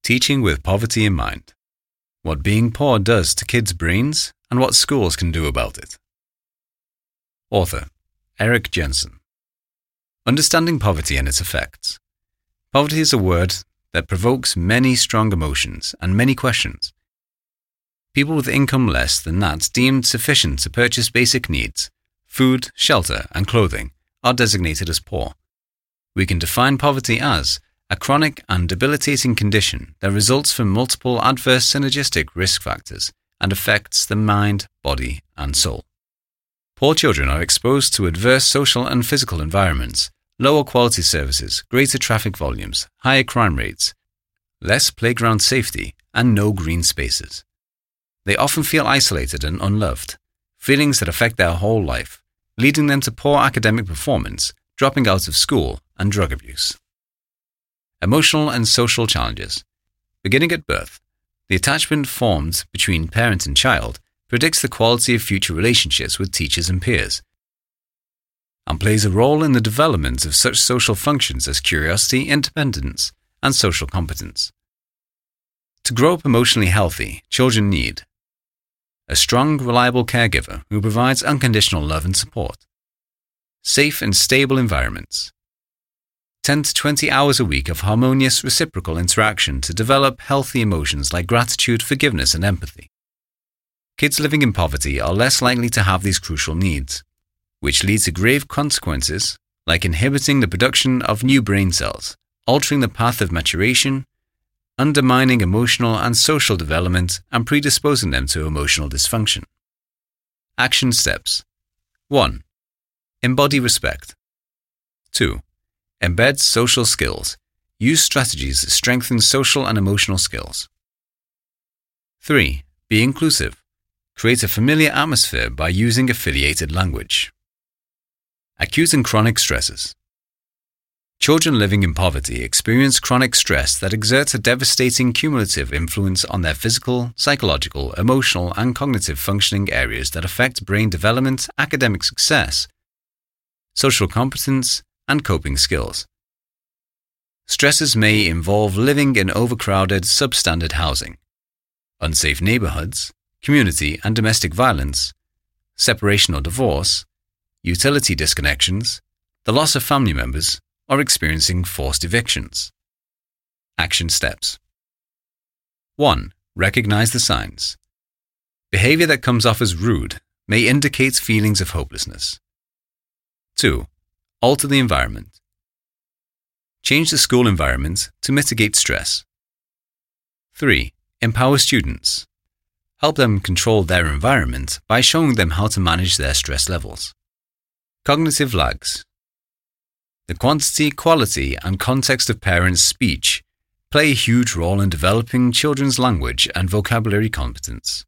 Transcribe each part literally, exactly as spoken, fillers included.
Teaching with poverty in mind. What being poor does to kids' brains and what schools can do about it. Author, Eric Jensen. Understanding poverty and its effects. Poverty is a word that provokes many strong emotions and many questions. People with income less than that deemed sufficient to purchase basic needs, food, shelter, and clothing, are designated as poor. We can define poverty as a chronic and debilitating condition that results from multiple adverse synergistic risk factors and affects the mind, body, and soul. Poor children are exposed to adverse social and physical environments, lower quality services, greater traffic volumes, higher crime rates, less playground safety, and no green spaces. They often feel isolated and unloved, feelings that affect their whole life, leading them to poor academic performance, dropping out of school, and drug abuse. Emotional and social challenges. Beginning at birth, the attachment formed between parent and child predicts the quality of future relationships with teachers and peers, and plays a role in the development of such social functions as curiosity, independence, and social competence. To grow up emotionally healthy, children need a strong, reliable caregiver who provides unconditional love and support, safe and stable environments, ten to twenty hours a week of harmonious reciprocal interaction to develop healthy emotions like gratitude, forgiveness, and empathy. Kids living in poverty are less likely to have these crucial needs, which leads to grave consequences like inhibiting the production of new brain cells, altering the path of maturation, undermining emotional and social development, and predisposing them to emotional dysfunction. Action steps. one. Embody respect. two. Embed social skills. Use strategies that strengthen social and emotional skills. three. Be inclusive. Create a familiar atmosphere by using affiliated language. Acute and chronic stresses. Children living in poverty experience chronic stress that exerts a devastating cumulative influence on their physical, psychological, emotional, and cognitive functioning areas that affect brain development, academic success, social competence, and coping skills. Stresses may involve living in overcrowded, substandard housing, unsafe neighborhoods, community and domestic violence, separation or divorce, utility disconnections, the loss of family members, or experiencing forced evictions. Action steps. one. Recognize the signs. Behavior that comes off as rude may indicate feelings of hopelessness. two. Alter the environment. Change the school environment to mitigate stress. three. Empower students. Help them control their environment by showing them how to manage their stress levels. Cognitive lags. The quantity, quality, and context of parents' speech play a huge role in developing children's language and vocabulary competence.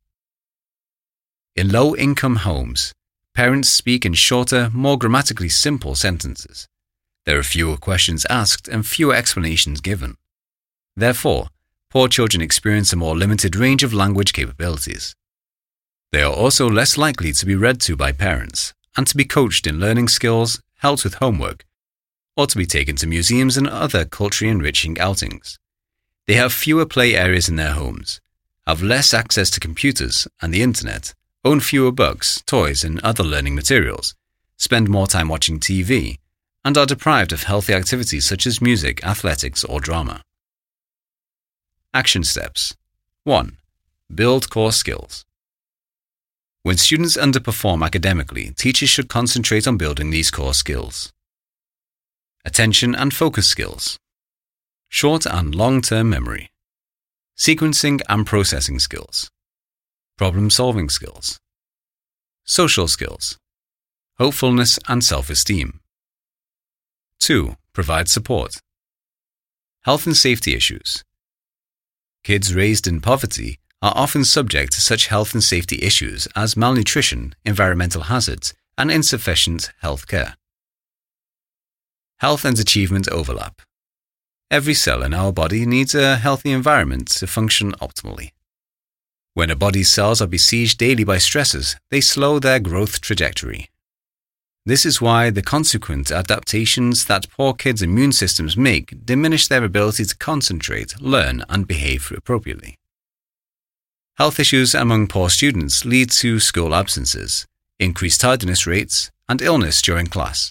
In low-income homes, parents speak in shorter, more grammatically simple sentences. There are fewer questions asked and fewer explanations given. Therefore, poor children experience a more limited range of language capabilities. They are also less likely to be read to by parents and to be coached in learning skills, helped with homework, or to be taken to museums and other culturally enriching outings. They have fewer play areas in their homes, have less access to computers and the internet, own fewer books, toys, and other learning materials, spend more time watching T V, and are deprived of healthy activities such as music, athletics, or drama. Action steps. one. Build core skills. When students underperform academically, teachers should concentrate on building these core skills. Attention and focus skills. Short and long-term memory. Sequencing and processing skills. Problem-solving skills. Social skills. Hopefulness and self-esteem. two. Provide support. Health and safety issues. Kids raised in poverty are often subject to such health and safety issues as malnutrition, environmental hazards, and insufficient health care. Health and achievement overlap. Every cell in our body needs a healthy environment to function optimally. When a body's cells are besieged daily by stresses, they slow their growth trajectory. This is why the consequent adaptations that poor kids' immune systems make diminish their ability to concentrate, learn, and behave appropriately. Health issues among poor students lead to school absences, increased tardiness rates, and illness during class.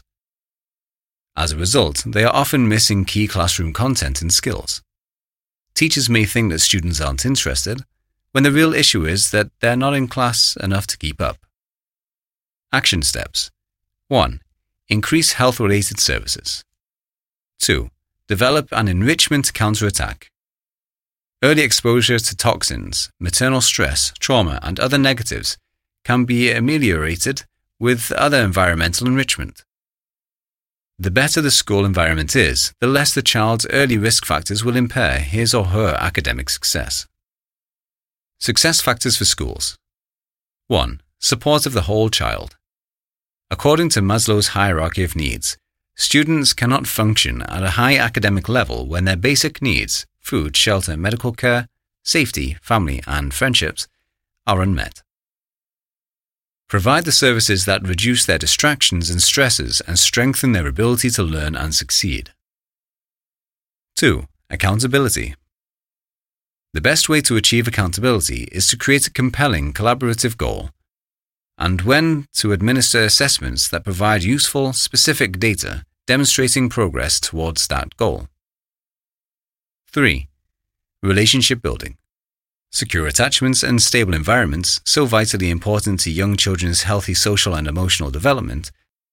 As a result, they are often missing key classroom content and skills. Teachers may think that students aren't interested, when the real issue is that they're not in class enough to keep up. Action steps. one. Increase health-related services. two. Develop an enrichment counterattack. Early exposure to toxins, maternal stress, trauma, and other negatives can be ameliorated with other environmental enrichment. The better the school environment is, the less the child's early risk factors will impair his or her academic success. Success factors for schools. one. Support of the whole child. According to Maslow's hierarchy of needs, students cannot function at a high academic level when their basic needs, food, shelter, medical care, safety, family, and friendships, are unmet. Provide the services that reduce their distractions and stresses and strengthen their ability to learn and succeed. two. Accountability. The best way to achieve accountability is to create a compelling collaborative goal, and when to administer assessments that provide useful, specific data demonstrating progress towards that goal. three. Relationship building. Secure attachments and stable environments, so vitally important to young children's healthy social and emotional development,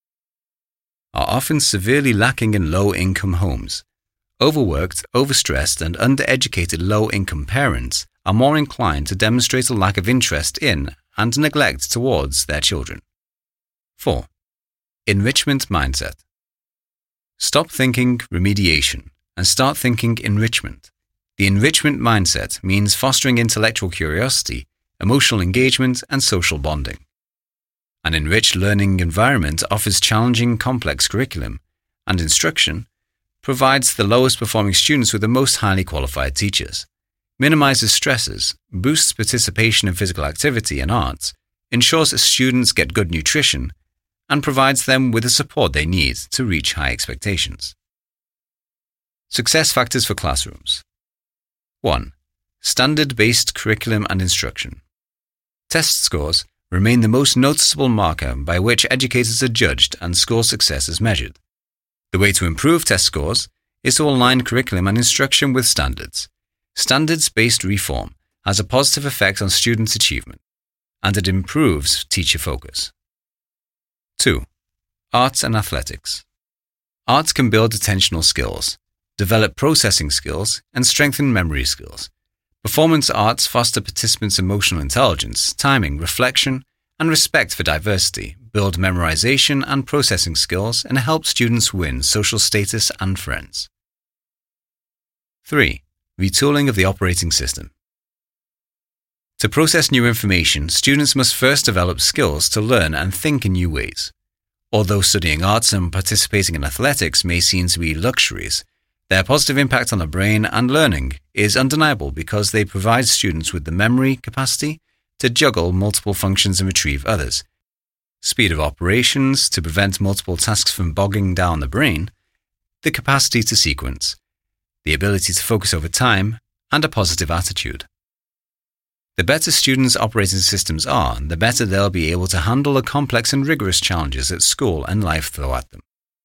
are often severely lacking in low-income homes. Overworked, overstressed, and undereducated low-income parents are more inclined to demonstrate a lack of interest in and neglect towards their children. four. Enrichment mindset. Stop thinking remediation and start thinking enrichment. The enrichment mindset means fostering intellectual curiosity, emotional engagement, and social bonding. An enriched learning environment offers challenging, complex curriculum and instruction, provides the lowest performing students with the most highly qualified teachers, minimizes stresses, boosts participation in physical activity and arts, ensures that students get good nutrition, and provides them with the support they need to reach high expectations. Success factors for classrooms. one. Standard-based curriculum and instruction. Test scores remain the most noticeable marker by which educators are judged and school success is measured. The way to improve test scores is to align curriculum and instruction with standards. Standards-based reform has a positive effect on students' achievement, and it improves teacher focus. two. Arts and athletics. Arts can build attentional skills, develop processing skills, and strengthen memory skills. Performance arts foster participants' emotional intelligence, timing, reflection, and respect for diversity, build memorization and processing skills, and help students win social status and friends. three. Retooling of the operating system. To process new information, students must first develop skills to learn and think in new ways. Although studying arts and participating in athletics may seem to be luxuries, their positive impact on the brain and learning is undeniable because they provide students with the memory capacity to juggle multiple functions and retrieve others, speed of operations to prevent multiple tasks from bogging down the brain, the capacity to sequence, the ability to focus over time, and a positive attitude. The better students' operating systems are, the better they'll be able to handle the complex and rigorous challenges that school and life throw at them.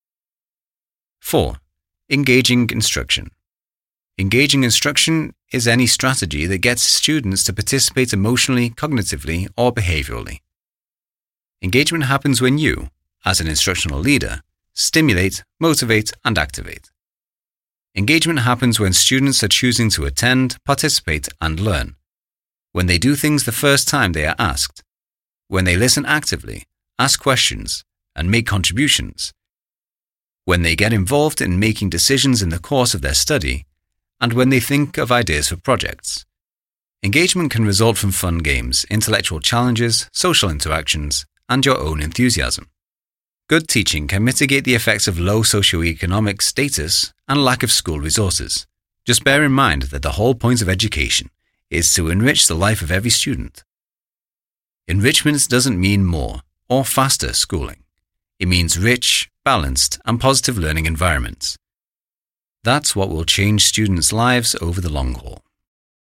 four. Engaging instruction. Engaging instruction is any strategy that gets students to participate emotionally, cognitively, or behaviorally. Engagement happens when you, as an instructional leader, stimulate, motivate, and activate. Engagement happens when students are choosing to attend, participate, and learn. When they do things the first time they are asked. When they listen actively, ask questions, and make contributions. When they get involved in making decisions in the course of their study, and when they think of ideas for projects. Engagement can result from fun games, intellectual challenges, social interactions, and your own enthusiasm. Good teaching can mitigate the effects of low socioeconomic status and lack of school resources. Just bear in mind that the whole point of education is to enrich the life of every student. Enrichment doesn't mean more or faster schooling. It means rich, balanced, and positive learning environments. That's what will change students' lives over the long haul.